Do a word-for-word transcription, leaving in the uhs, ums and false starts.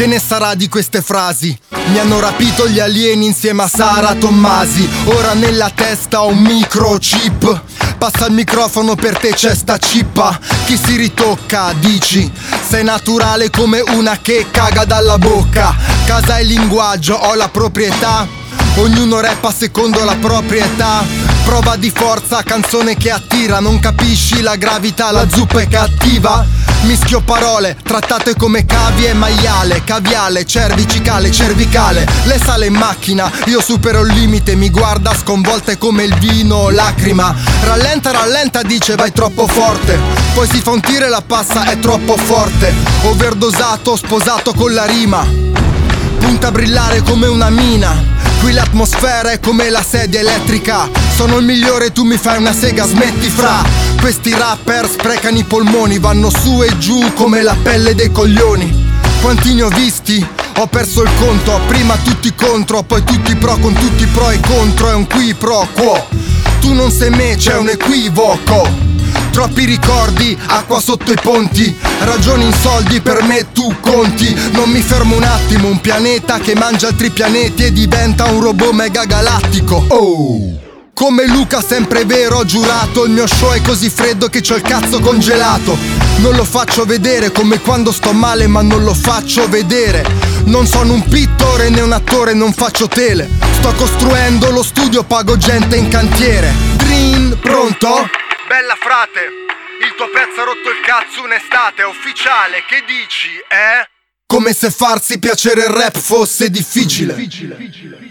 Che ne sarà di queste frasi? Mi hanno rapito gli alieni insieme a Sara Tommasi. Ora nella testa ho un microchip. Passa il microfono, per te c'è sta cippa. Chi si ritocca, dici? Sei naturale come una che caga dalla bocca. Casa e linguaggio, ho la proprietà. Ognuno rappa secondo la propria età. Prova di forza, canzone che attira. Non capisci la gravità, la zuppa è cattiva. Mischio parole, trattate come cavi e maiale. Caviale, cervicale, cervicale. Lei sale in macchina, io supero il limite. Mi guarda sconvolta, è come il vino, lacrima. Rallenta, rallenta, dice vai troppo forte. Poi si fa un tiro e la passa, è troppo forte. Overdosato, sposato con la rima. Punta a brillare come una mina. Qui l'atmosfera è come la sedia elettrica. Sono il migliore, tu mi fai una sega, smetti fra. Questi rapper sprecano i polmoni, vanno su e giù come la pelle dei coglioni. Quanti ne ho visti? Ho perso il conto. Prima tutti contro, poi tutti pro, con tutti pro e contro. È un qui pro quo. Tu non sei me, c'è un equivoco. Troppi ricordi, acqua sotto i ponti. Ragioni in soldi, per me tu conti. Non mi fermo un attimo, un pianeta che mangia altri pianeti e diventa un robot megagalattico. Oh! Come Luca, sempre vero, ho giurato. Il mio show è così freddo che c'ho il cazzo congelato. Non lo faccio vedere, come quando sto male, ma non lo faccio vedere. Non sono un pittore né un attore, non faccio tele. Sto costruendo lo studio, pago gente in cantiere. Dream, pronto? Bella frate, il tuo pezzo ha rotto il cazzo un'estate, è ufficiale, che dici, eh? Come se farsi piacere il rap fosse difficile.